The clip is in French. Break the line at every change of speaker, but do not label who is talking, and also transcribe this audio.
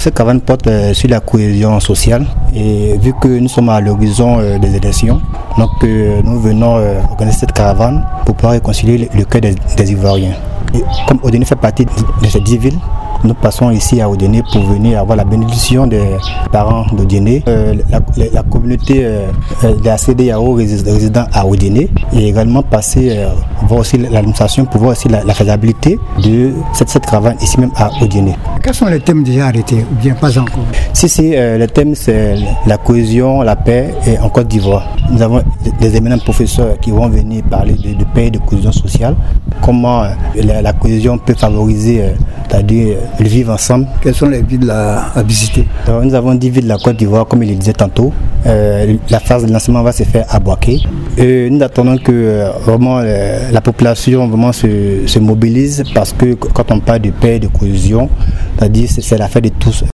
Cette caravane porte sur la cohésion sociale et vu que nous sommes à l'horizon des élections, donc nous venons organiser cette caravane pour pouvoir réconcilier le cœur des Ivoiriens. Et comme Odené fait partie de ces 10 villes, nous passons ici à Odené pour venir avoir la bénédiction des parents d'Odené, la communauté de la CEDEAO résidant à Odené et également passer voir aussi l'administration pour voir aussi la faisabilité de cette caravane ici même à Odené.
Quels sont les thèmes déjà arrêtés ou bien pas encore?
Si, le thème c'est la cohésion, la paix et en Côte d'Ivoire. Nous avons des éminents professeurs qui vont venir parler de paix et de cohésion sociale, comment la cohésion peut favoriser, c'est-à-dire le vivre ensemble.
Quelles sont les villes à visiter?
Alors, nous avons 10 villes de la Côte d'Ivoire, comme il le disait tantôt. La phase de lancement va se faire à Boaké. Nous attendons que vraiment la population vraiment se mobilise parce que quand on parle de paix et de cohésion, c'est-à-dire c'est l'affaire de tous.